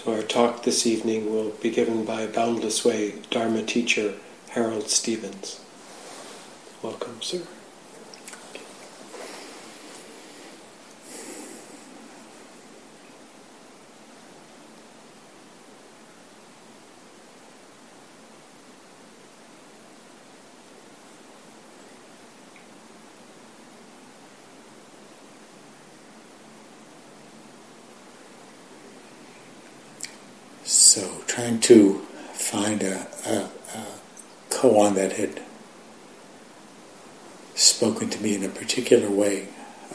So our talk this evening will be given by Boundless Way Dharma teacher Harold Stevens. Welcome, sir. So, trying to find a koan that had spoken to me in a particular way.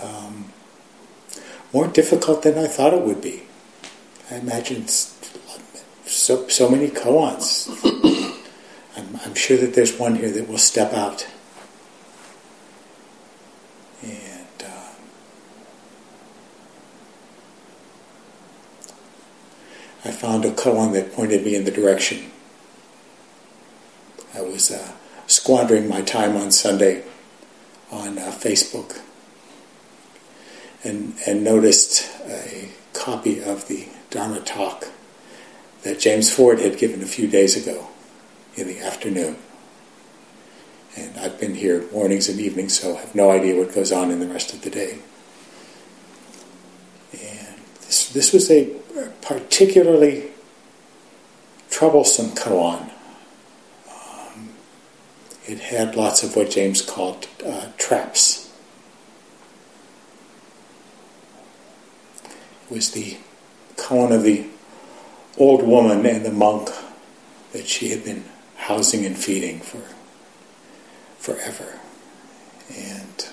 More difficult than I thought it would be. I imagined so many koans. I'm sure that there's one here that will step out. I found a koan that pointed me in the direction. I was squandering my time on Sunday on Facebook and noticed a copy of the Dharma talk that James Ford had given a few days ago in the afternoon. And I've been here mornings and evenings, so I have no idea what goes on in the rest of the day. And this was a particularly troublesome koan. It had lots of what James called traps. It was the koan of the old woman and the monk that she had been housing and feeding for forever. And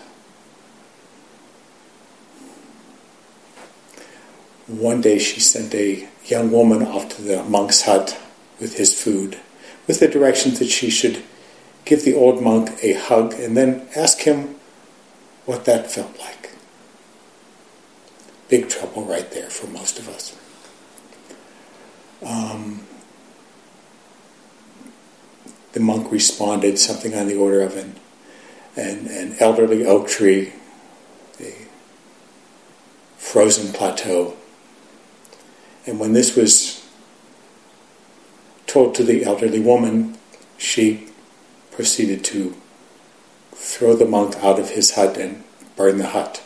one day she sent a young woman off to the monk's hut with his food, with the directions that she should give the old monk a hug and then ask him what that felt like. Big trouble right there for most of us. The monk responded something on the order of an elderly oak tree, a frozen plateau. And when this was told to the elderly woman, she proceeded to throw the monk out of his hut and burn the hut.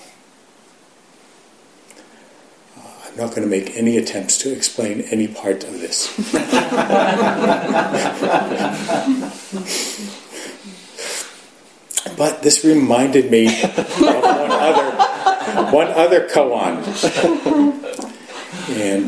I'm not going to make any attempts to explain any part of this. But this reminded me of one other koan. And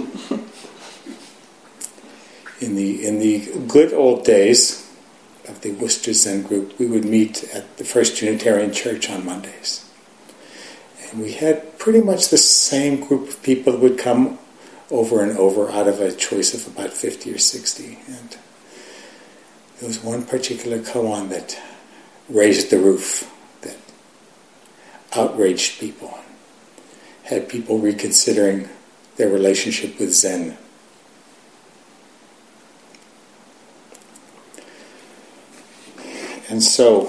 in the good old days of the Worcester Zen group, we would meet at the First Unitarian Church on Mondays. And we had pretty much the same group of people that would come over and over out of a choice of about 50 or 60. And there was one particular koan that raised the roof, that outraged people, had people reconsidering their relationship with Zen. And so,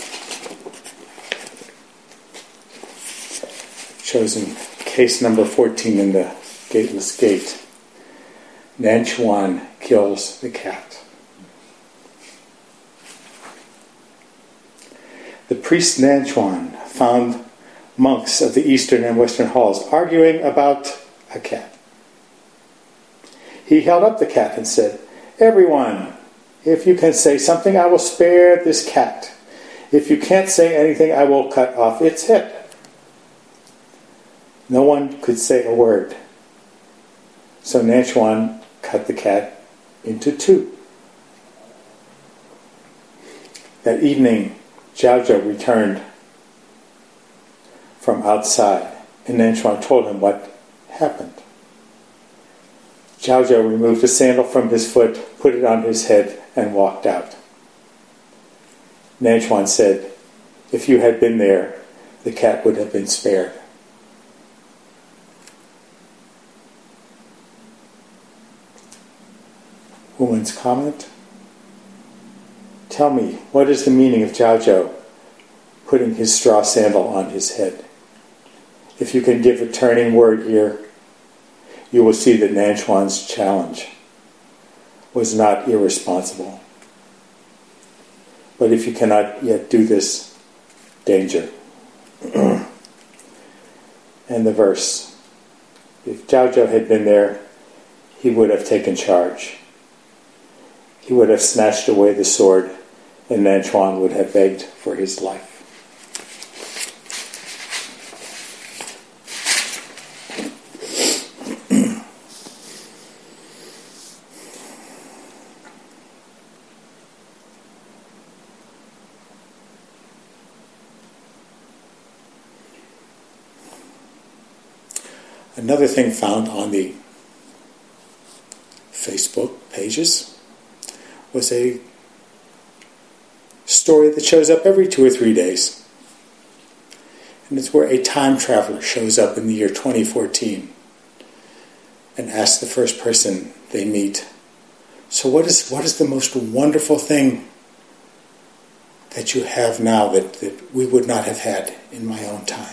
chosen case number 14 in the Gateless Gate. Nanchuan kills the cat. The priest Nanchuan found monks of the eastern and western halls arguing about a cat. He held up the cat and said, "Everyone, if you can say something, I will spare this cat. If you can't say anything, I will cut off its head." No one could say a word. So Nanchuan cut the cat into two. That evening, Jiaozhou returned from outside, and Nanchuan told him what happened. Jiaozhou removed a sandal from his foot, put it on his head, and walked out. Nanchuan said, "If you had been there, the cat would have been spared." Woman's comment? Tell me, what is the meaning of Jiaozhou putting his straw sandal on his head? If you can give a turning word here, you will see that Nanchuan's challenge was not irresponsible. But if you cannot yet do this, danger. And the verse. If Zhao Zhou had been there, he would have taken charge. He would have snatched away the sword, and Nanchuan would have begged for his life. Another thing found on the Facebook pages was a story that shows up every 2 or 3 days. And it's where a time traveler shows up in the year 2014 and asks the first person they meet, so what is the most wonderful thing that you have now that we would not have had in my own time?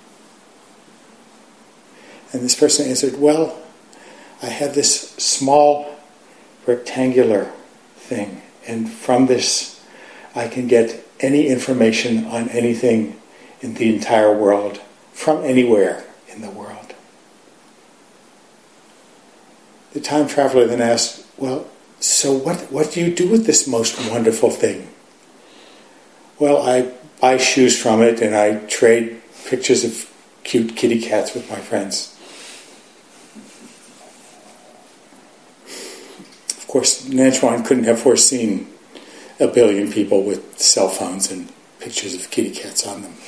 And this person answered, well, I have this small rectangular thing, and from this I can get any information on anything in the entire world, from anywhere in the world. The time traveler then asked, well, so what do you do with this most wonderful thing? Well, I buy shoes from it, and I trade pictures of cute kitty cats with my friends. Of course, Nanchuan couldn't have foreseen 1 billion people with cell phones and pictures of kitty cats on them.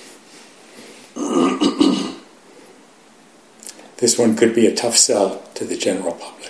This one could be a tough sell to the general public.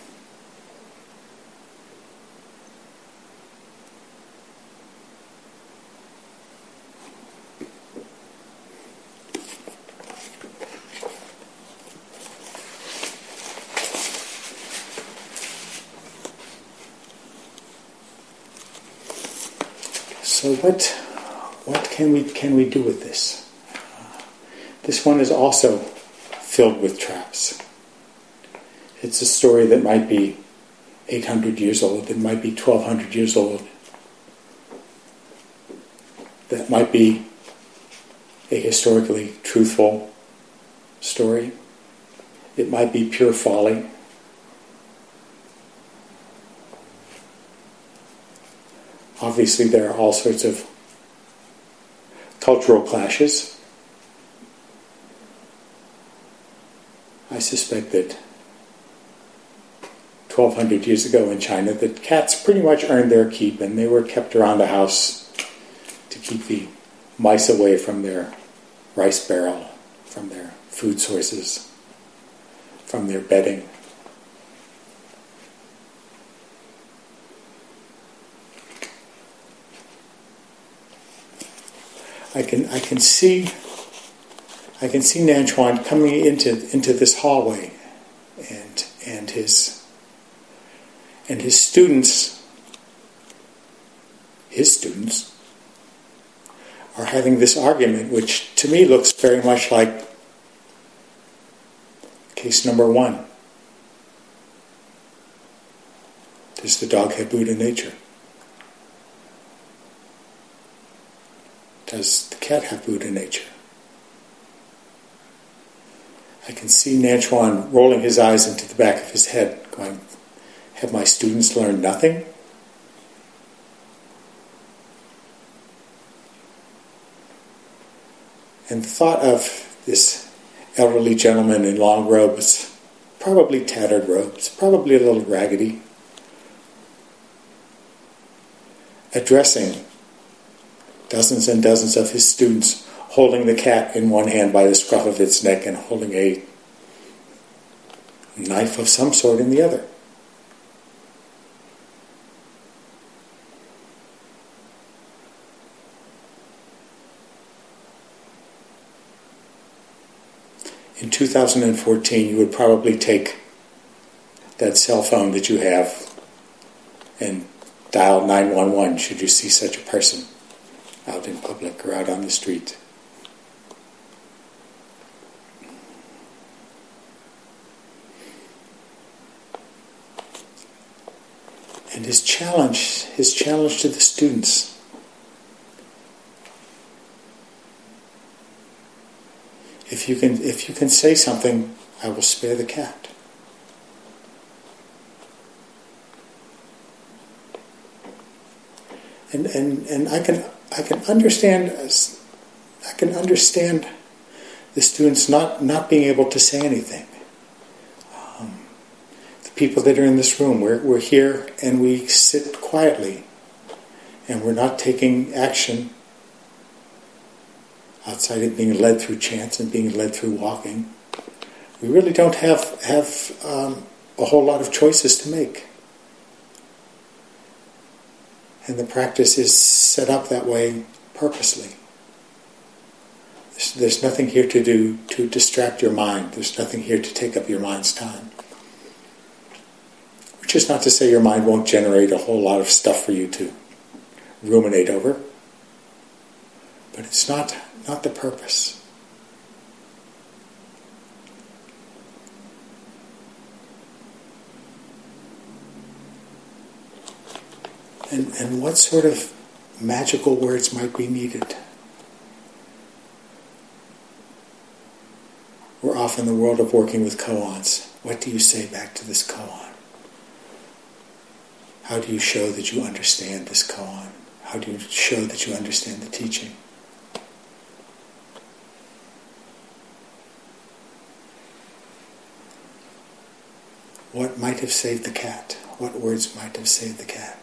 So what can we do with this? This one is also filled with traps. It's a story that might be 800 years old, it might be 1200 years old. That might be a historically truthful story. It might be pure folly. Obviously, there are all sorts of cultural clashes. I suspect that 1200 years ago in China, the cats pretty much earned their keep, and they were kept around the house to keep the mice away from their rice barrel, from their food sources, from their bedding. I can see Nanchuan coming into this hallway, and his students are having this argument, which to me looks very much like case number 1. Does the dog have Buddha nature? Does the cat have Buddha nature? I can see Nanchuan rolling his eyes into the back of his head, going, have my students learned nothing? And the thought of this elderly gentleman in long robes, probably tattered robes, probably a little raggedy, addressing dozens and dozens of his students, holding the cat in one hand by the scruff of its neck and holding a knife of some sort in the other. In 2014, you would probably take that cell phone that you have and dial 911 should you see such a person out in public or out on the street. And his challenge to the students, if you can say something, I will spare the cat. And I can understand the students not being able to say anything. The people that are in this room, we're here and we sit quietly, and we're not taking action outside of being led through chants and being led through walking. We really don't have a whole lot of choices to make. And the practice is set up that way purposely. There's nothing here to distract your mind. There's nothing here to take up your mind's time. Which is not to say your mind won't generate a whole lot of stuff for you to ruminate over. But it's not the purpose. And what sort of magical words might be needed? We're off in the world of working with koans. What do you say back to this koan? How do you show that you understand this koan? How do you show that you understand the teaching? What might have saved the cat? What words might have saved the cat?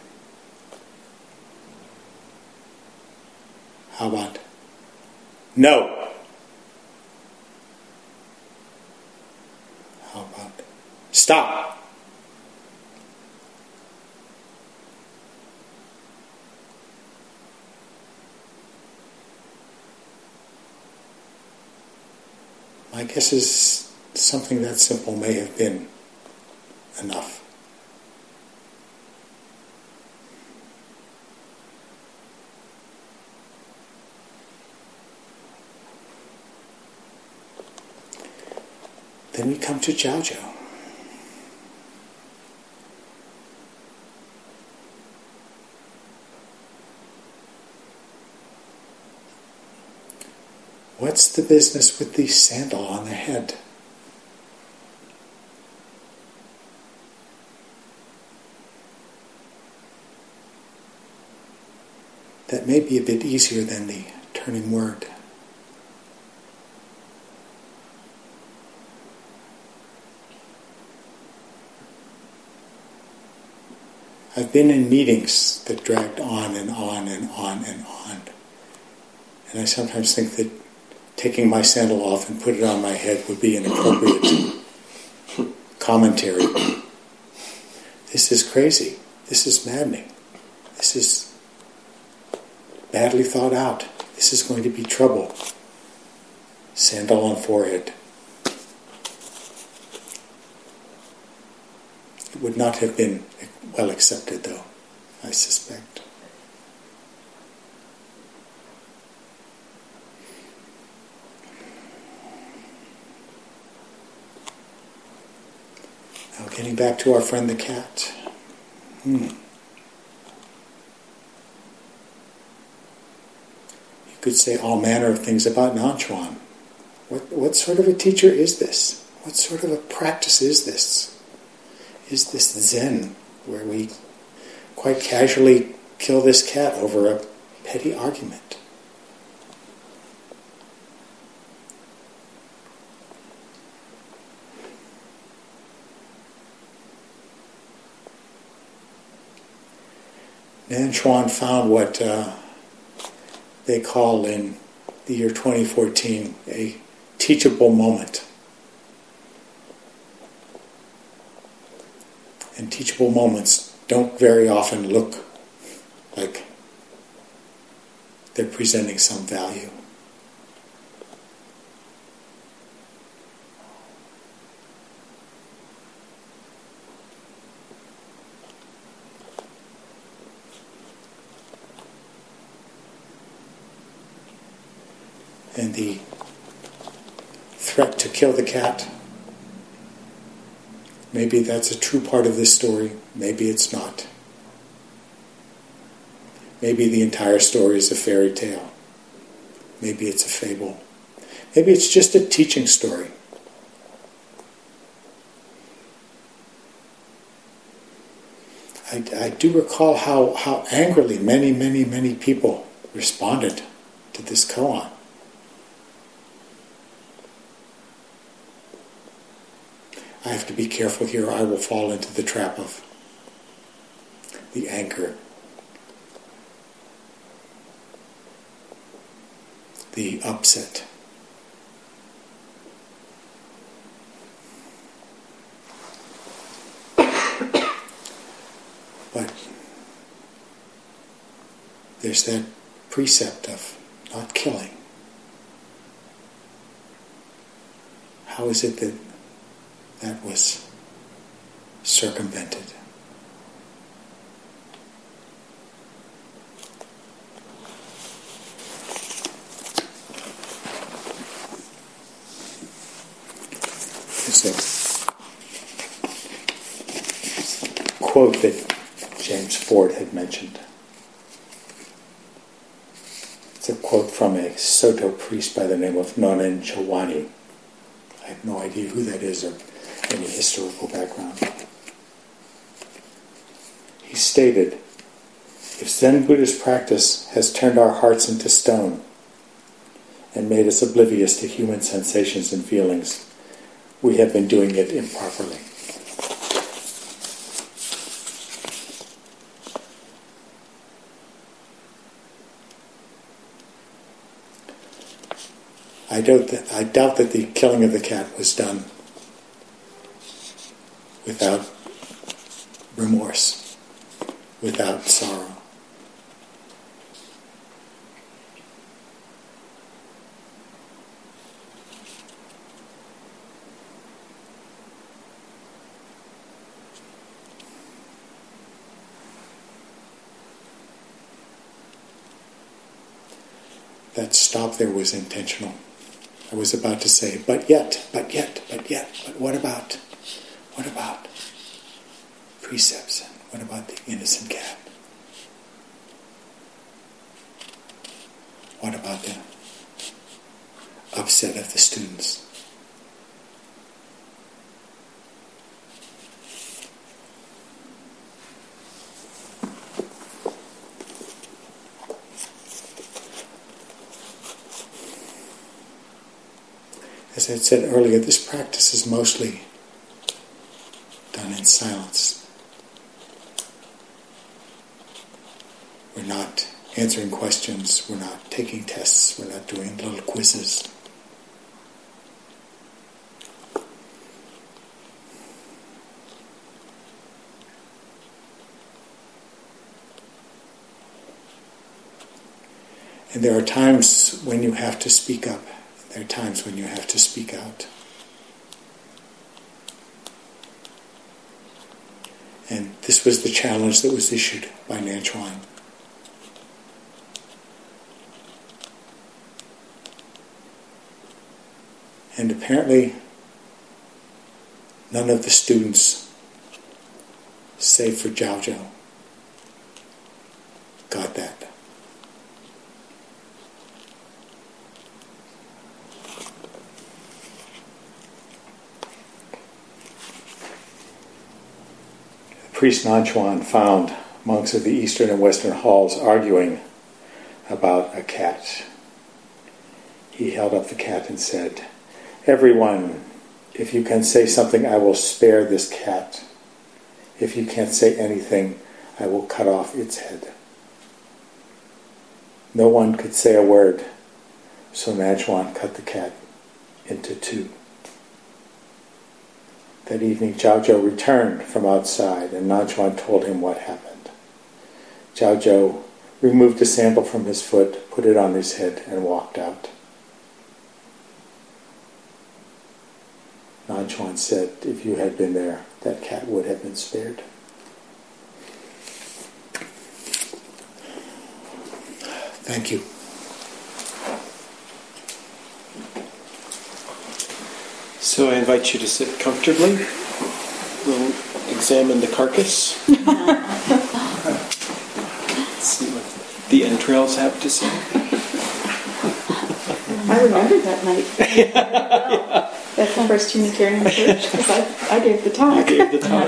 How about no? How about stop? My guess is something that simple may have been enough. Then we come to Jiao. What's the business with the sandal on the head? That may be a bit easier than the turning word. I've been in meetings that dragged on and on and on and on. And I sometimes think that taking my sandal off and put it on my head would be an appropriate commentary. This is crazy. This is maddening. This is badly thought out. This is going to be trouble. Sandal on forehead. It would not have been well accepted, though, I suspect. Now, getting back to our friend the cat. You could say all manner of things about Nanchuan. What sort of a teacher is this? What sort of a practice is this? Is this Zen, where we quite casually kill this cat over a petty argument? Nanchuan found what they call in the year 2014 a teachable moment. And teachable moments don't very often look like they're presenting some value. And the threat to kill the cat, maybe that's a true part of this story, maybe it's not. Maybe the entire story is a fairy tale. Maybe it's a fable. Maybe it's just a teaching story. I do recall how angrily many people responded to this koan. I have to be careful here, I will fall into the trap of the anger, the upset. But there's that precept of not killing. How is it that that was circumvented? There's a quote that James Ford had mentioned. It's a quote from a Soto priest by the name of Nonen Chowani. I have no idea who that is or any historical background. He stated, "If Zen Buddhist practice has turned our hearts into stone and made us oblivious to human sensations and feelings, we have been doing it improperly." I doubt that the killing of the cat was done without remorse, without sorrow. That stop there was intentional. I was about to say, but yet, but what about precepts? What about the innocent cat? What about the upset of the students? As I said earlier, this practice is mostly done in silence. We're not answering questions, we're not taking tests, we're not doing little quizzes. And there are times when you have to speak up. There are times when you have to speak out. And this was the challenge that was issued by Nanchuan. And apparently, none of the students, save for Zhao Zhou, got that. Priest Nanchuan found monks of the eastern and western halls arguing about a cat. He held up the cat and said, "Everyone, if you can say something, I will spare this cat. If you can't say anything, I will cut off its head." No one could say a word, so Nanchuan cut the cat into two. That evening, Zhao Zhou returned from outside, and Nanchuan told him what happened. Zhao Zhou removed a sandal from his foot, put it on his head, and walked out. Nanchuan said, "If you had been there, that cat would have been spared." Thank you. So I invite you to sit comfortably. We'll examine the carcass. See what the entrails have to say. I remember that night at the First Unitarian Church, because I gave the talk. You gave the talk.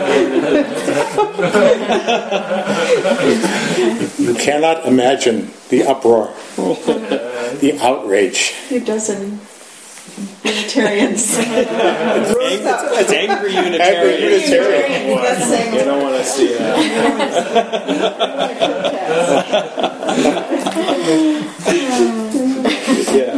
You cannot imagine the uproar, the outrage. A few dozen Unitarians. It's angry Unitarian. Angry Unitarian. You don't want to see that. Yeah.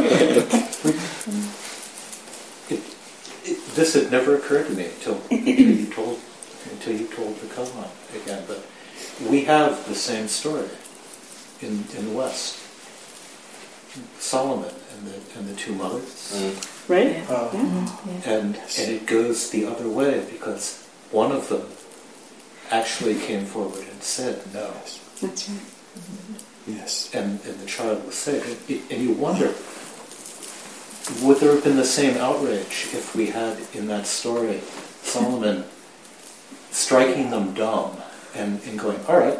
This had never occurred to me until you told the koan again. But we have the same story in the West. Solomon and the two mothers, Right? and it goes the other way because one of them actually came forward and said no. That's right. Yes. And the child was saved. And you wonder, would there have been the same outrage if we had in that story Solomon striking them dumb and going, all right,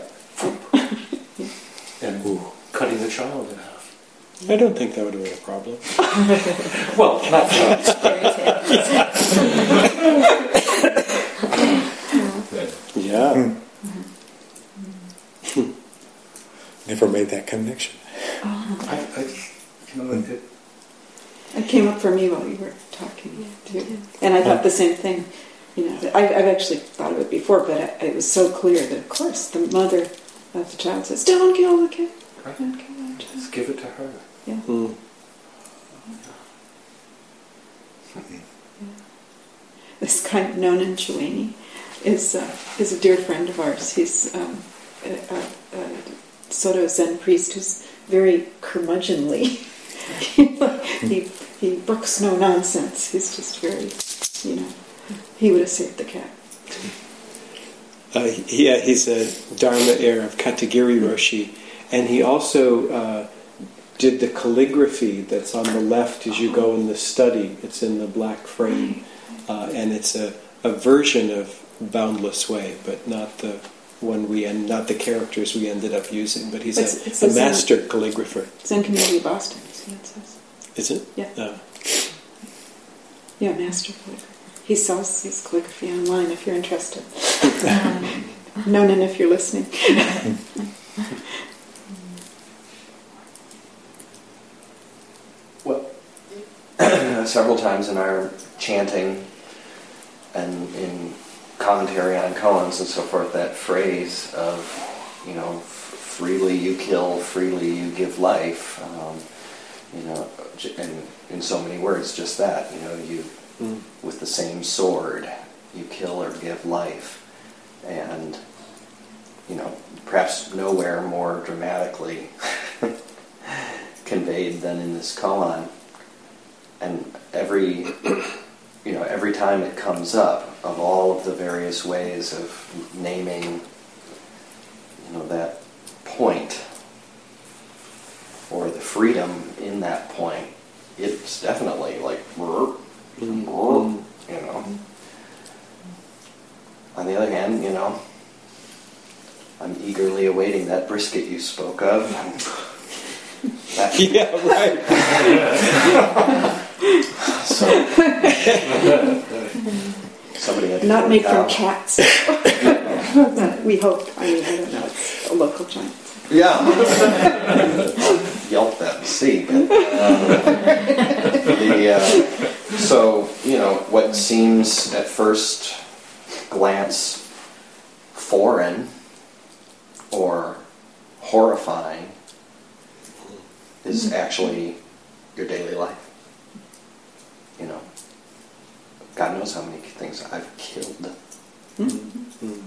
and cutting the child in half? I don't think that would have been a problem. Well, not for us. Yeah. Never made that connection. It came up for me while you were talking too, and I thought the same thing. I've actually thought of it before, but it was so clear that, of course, the mother of the child says, "Don't kill the kid. Don't kill the child. Just give it to her." Yeah. Mm. This guy, Nonan Chouini, is a dear friend of ours. He's a Soto Zen priest who's very curmudgeonly. He brooks no nonsense. He's just very, he would have saved the cat. He's a Dharma heir of Katagiri Roshi, and he also did the calligraphy that's on the left as you go in the study. It's in the black frame, and it's a version of Boundless Way, but not the one not the characters we ended up using. But he's a master calligrapher. Zen Community of Boston, so it says. Is it? Yeah. Yeah, master calligrapher. He sells his calligraphy online if you're interested. Nonan, if you're listening. Well, several times in our chanting and in commentary on koans and so forth, that phrase of, freely you kill, freely you give life, and in so many words, just that, you with the same sword, you kill or give life, and perhaps nowhere more dramatically conveyed than in this koan. And every time it comes up, of all of the various ways of naming, that point or the freedom in that point, it's definitely like, On the other hand, I'm eagerly awaiting that brisket you spoke of. Yeah, right. Somebody had to Not made from out. cats. We hope. I don't know. It's a local joint. Yeah. Yelp that and see. But, what seems at first glance foreign or horrifying is actually your daily life. God knows how many things I've killed. Mm-hmm.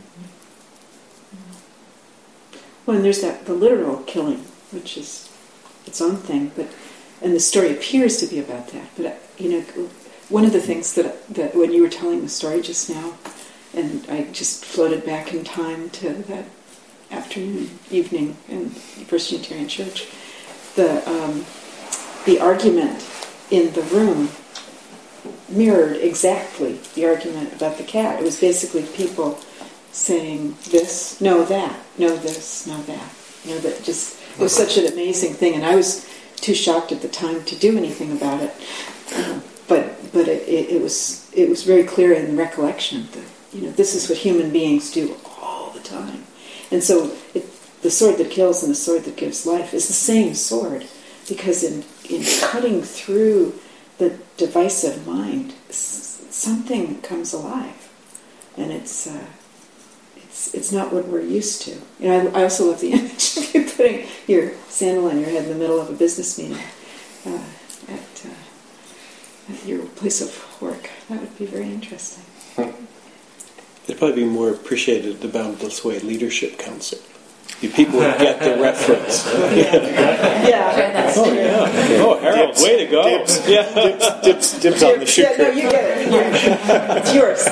Well, and there's the literal killing, which is its own thing, and the story appears to be about that. But one of the things that when you were telling the story just now, and I just floated back in time to that evening in First Unitarian Church, the argument in the room mirrored exactly the argument about the cat. It was basically people saying this, no that, no this, no that. That just was such an amazing thing, and I was too shocked at the time to do anything about it. But it was very clear in recollection that this is what human beings do all the time, and so the sword that kills and the sword that gives life is the same sword, because in cutting through the divisive mind, something comes alive, and it's not what we're used to. I also love the image of you putting your sandal on your head in the middle of a business meeting at your place of work. That would be very interesting. It'd probably be more appreciated at the Boundless Way Leadership Council. You people would get the reference. Yeah. Oh, yeah. Oh, Harold, way to go. Dibs. Yeah. Dibs on the shoe. Yeah, no, you get it. It's yours.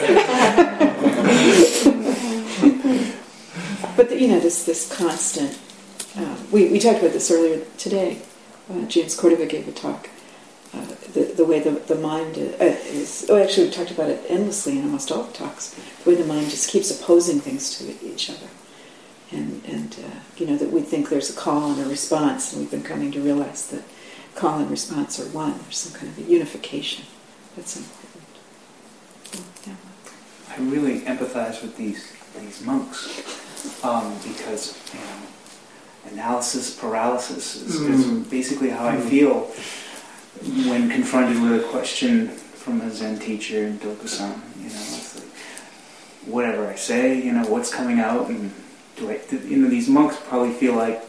But this constant. We talked about this earlier today. James Cordova gave a talk. The way the mind is. Oh, actually, we talked about it endlessly in almost all the talks. The way the mind just keeps opposing things to each other, and that we think there's a call and a response, and we've been coming to realize that call and response are one. There's some kind of a unification that's important. Yeah. I really empathize with these monks because analysis paralysis is basically how I feel when confronted with a question from a Zen teacher in Dokusan. It's like, whatever I say, what's coming out, and these monks probably feel like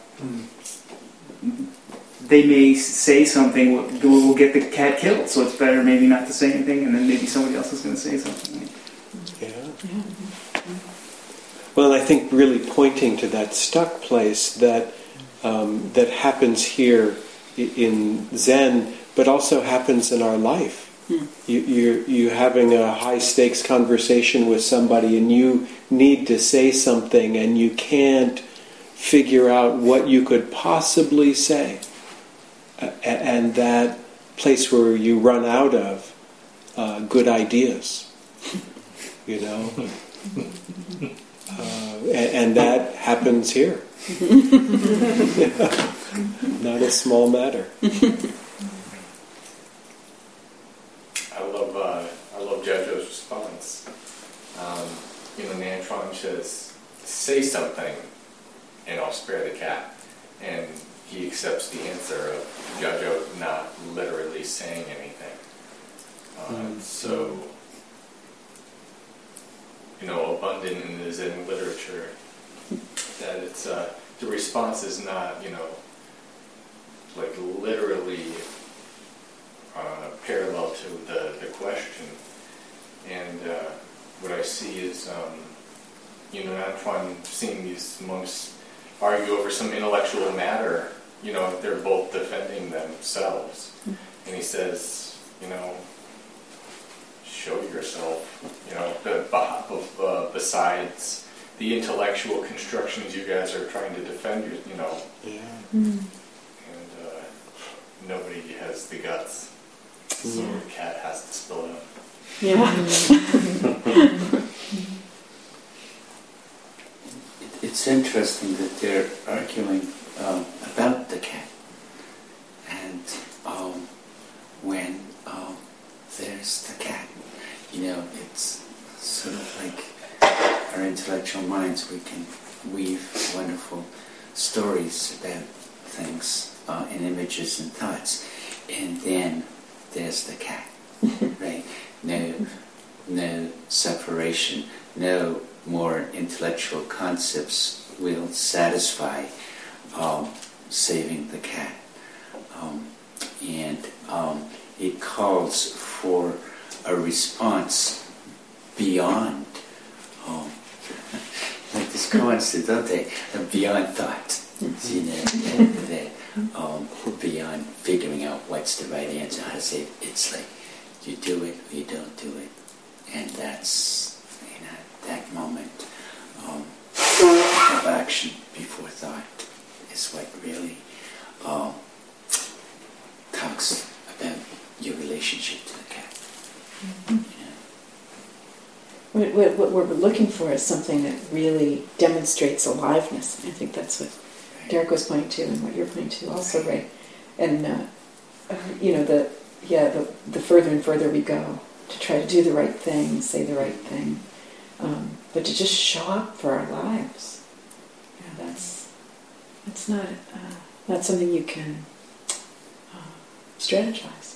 they may say something will get the cat killed, so it's better maybe not to say anything, and then maybe somebody else is going to say something. Yeah. Well, I think really pointing to that stuck place that happens here in Zen, but also happens in our life. You're having a high-stakes conversation with somebody, and you need to say something, and you can't figure out what you could possibly say. And that place where you run out of good ideas, and that happens here. Not a small matter. I love Jojo's response. Nantron says, say something and I'll spare the cat. And he accepts the answer of Jojo not literally saying anything. So, abundant in the Zen literature, that it's, the response is not, like literally parallel to the question. And what I see is, Antoine seeing these monks argue over some intellectual matter, they're both defending themselves. And he says, show yourself, besides the intellectual constructions you guys are trying to defend, Yeah. And nobody has the guts. So the cat has to spill out. Yeah. It's interesting that they're arguing about the cat, and when there's the cat, it's sort of like our intellectual minds. We can weave wonderful stories about things and images and thoughts, and then there's the cat, right? No separation, no more intellectual concepts will satisfy saving the cat. And it calls for a response beyond, like this concept, don't they? Beyond thought. Beyond figuring out what's the right answer, how to say it. It's like you do it or you don't do it. And that's, that moment of action before thought is what really talks about your relationship to the cat. What we're looking for is something that really demonstrates aliveness. I think that's what Derek was pointing to and what you're pointing to also, right? And the further and further we go to try to do the right thing, say the right thing, but to just show up for our lives, that's not something you can strategize.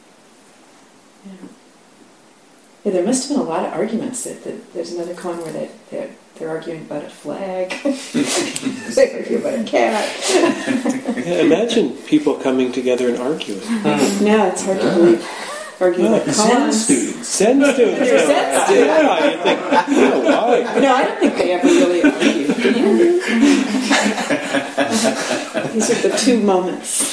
Yeah, there must have been a lot of arguments. That there's another con where they're arguing about a flag. They argue about a cat. Yeah, imagine people coming together and arguing. No, it's hard to believe. Arguing about Zen cons. students. Zen students. They're Zen students. Yeah, you think, why? No, I don't think they ever really argued. These are the two moments.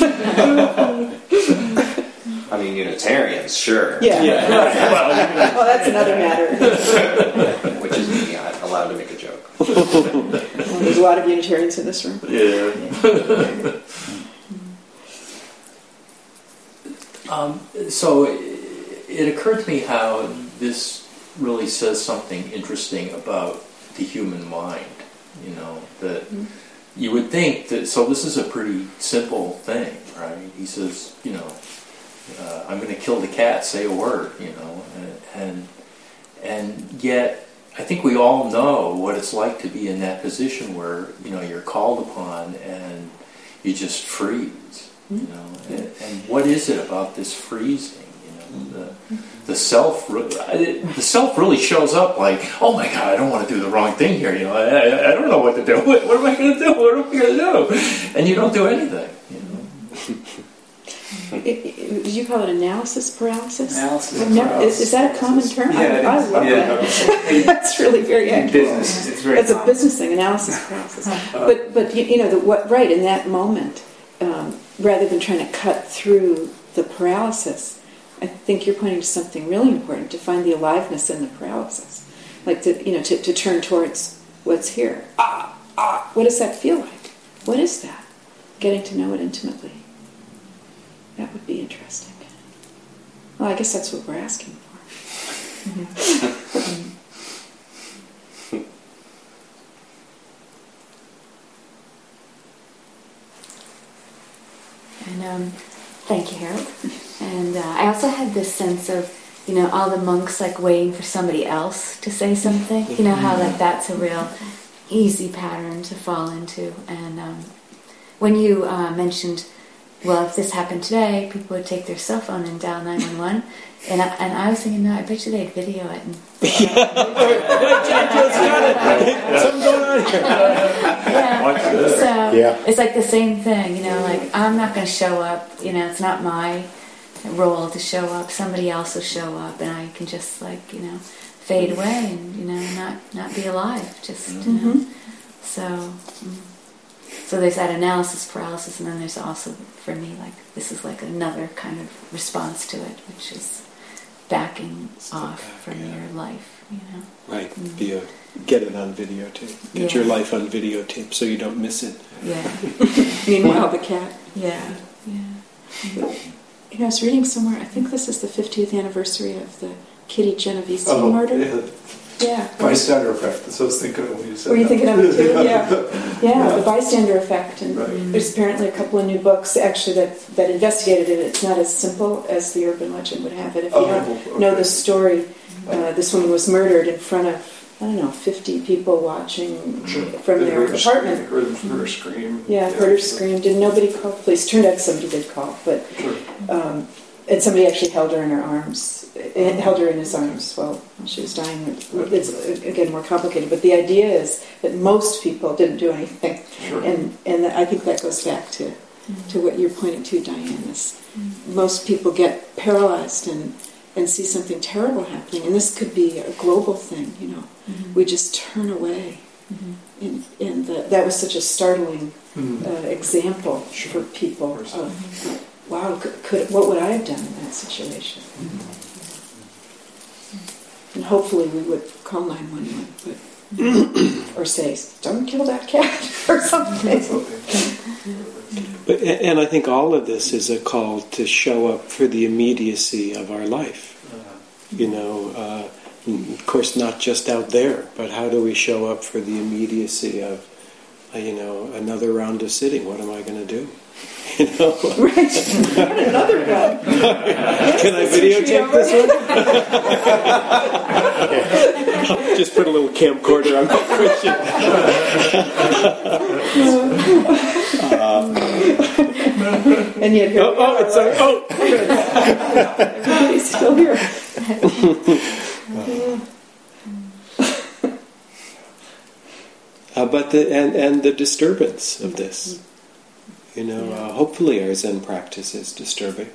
I mean, Unitarians, sure. Yeah. Well, that's another matter. Which is me, I'm allowed to make a joke. Well, there's a lot of Unitarians in this room. Yeah. So it occurred to me how this really says something interesting about the human mind. That you would think that. So this is a pretty simple thing, right? He says, I'm going to kill the cat. Say a word, and yet I think we all know what it's like to be in that position where you're called upon and you just freeze. And what is it about this freezing? The self really shows up like, oh my God, I don't want to do the wrong thing here. I don't know what to do. What am I going to do? What am I going to do? And you don't do anything. Did you call it analysis paralysis? Analysis paralysis. Is that a common term? Yeah, I love that. That's really very accurate. Business. It's very It's a common. business thing, analysis paralysis. But right in that moment, rather than trying to cut through the paralysis, I think you're pointing to something really important, to find the aliveness in the paralysis, like to turn towards what's here. What does that feel like? What is that? Getting to know it intimately. That would be interesting. Well, I guess that's what we're asking for. And thank you, Harold. And I also had this sense of, all the monks like waiting for somebody else to say something. How like that's a real easy pattern to fall into. And when you mentioned, well, if this happened today, people would take their cell phone and dial 911. And I was thinking, no, I bet you they'd video it. And Something going on here. So it's like the same thing, like I'm not going to show up, it's not my role to show up. Somebody else will show up and I can just fade away and, not be alive. Just, So there's that analysis paralysis, and then there's also, for me, this is like another kind of response to it, which is backing off from your life, Right, get it on videotape. Get your life on videotape so you don't miss it. Yeah. Meanwhile, the cat. Yeah. I was reading somewhere, I think this is the 50th anniversary of the Kitty Genovese murder. Yeah. Bystander effect. That's what I was thinking of when you said Were you that. thinking of it too? Yeah, the bystander effect. And there's apparently a couple of new books actually that investigated it. It's not as simple as the urban legend would have it. If you don't know the story, this woman was murdered in front of, 50 people watching from their apartment. Heard her scream. Yeah, heard her scream. Did nobody call the police? Turned out somebody did call, but and somebody actually held her in her arms. It held her in his arms while she was dying. It's again more complicated, but the idea is that most people didn't do anything, and I think that goes back to what you're pointing to, Diane. Is most people get paralyzed and see something terrible happening, and this could be a global thing. We just turn away, and that was such a startling example for people of. Wow, what would I have done in that situation? And hopefully we would call 911, but or say, "Don't kill that cat," or something. And I think all of this is a call to show up for the immediacy of our life. Of course, not just out there, but how do we show up for the immediacy of another round of sitting. What am I going to do? Right. Another one. Can I videotape this one? Just put a little camcorder on my cushion. And yet here everybody's still here. But the disturbance of this. Hopefully our Zen practice is disturbing.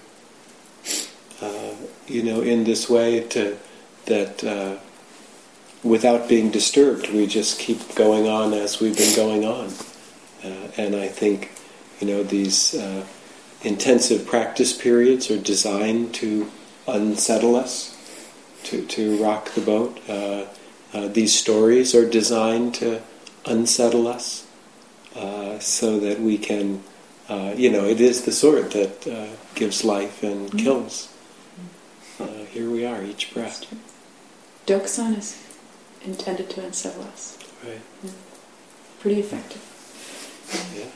In this way that without being disturbed, we just keep going on as we've been going on. And I think, these intensive practice periods are designed to unsettle us, to rock the boat. These stories are designed to unsettle us, so that we can, it is the sword that gives life and kills. Here we are, each breath. Dokusan is intended to unsettle us. Right. Yeah. Pretty effective. Yeah.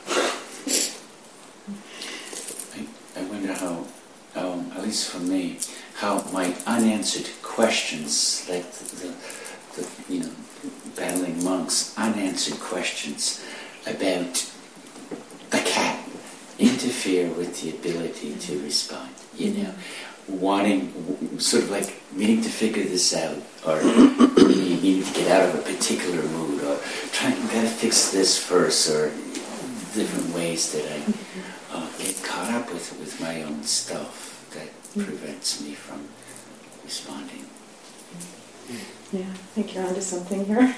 I wonder how, at least for me, how my unanswered questions, like the battling monks, unanswered questions about a cat interfere with the ability to respond. Wanting, sort of like needing to figure this out, or needing to get out of a particular mood, or gotta fix this first, or different ways that I get caught up with my own stuff that prevents me from responding. Yeah, I think you're onto something here.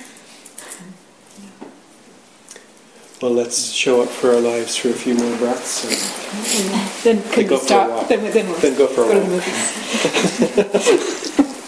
Well, let's show up for our lives for a few more breaths. Then can go we for a stop? walk. Then we'll Then go for a go to walk. the movies.